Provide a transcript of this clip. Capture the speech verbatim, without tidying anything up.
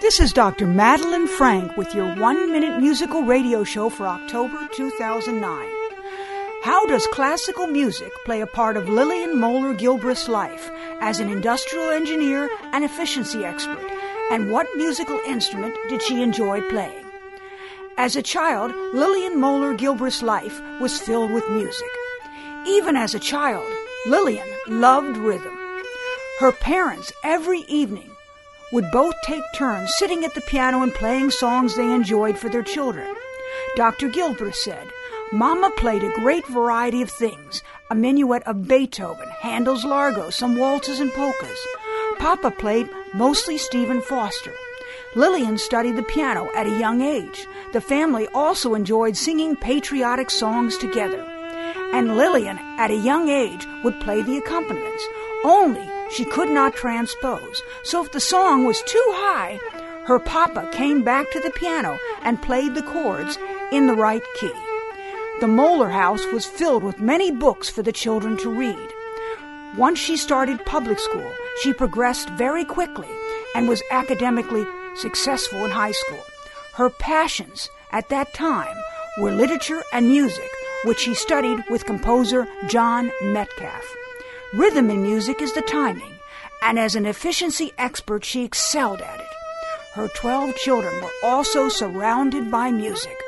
This is Doctor Madeline Frank with your one-minute musical radio show for October two thousand nine. How does classical music play a part of Lillian Moeller Gilbreth's life as an industrial engineer and efficiency expert, and what musical instrument did she enjoy playing? As a child, Lillian Moeller Gilbreth's life was filled with music. Even as a child, Lillian loved rhythm. Her parents, every evening, would both take turns sitting at the piano and playing songs they enjoyed for their children. Doctor Gilbreth said, "Mama played a great variety of things, a minuet of Beethoven, Handel's Largo, some waltzes and polkas. Papa played mostly Stephen Foster. Lillian studied the piano at a young age. The family also enjoyed singing patriotic songs together. And Lillian, at a young age, would play the accompaniments, only she could not transpose. So if the song was too high, her papa came back to the piano and played the chords in the right key." The Moeller house was filled with many books for the children to read. Once she started public school, she progressed very quickly and was academically successful in high school. Her passions at that time were literature and music, which she studied with composer John Metcalf. Rhythm in music is the timing, and as an efficiency expert, she excelled at it. Her twelve children were also surrounded by music.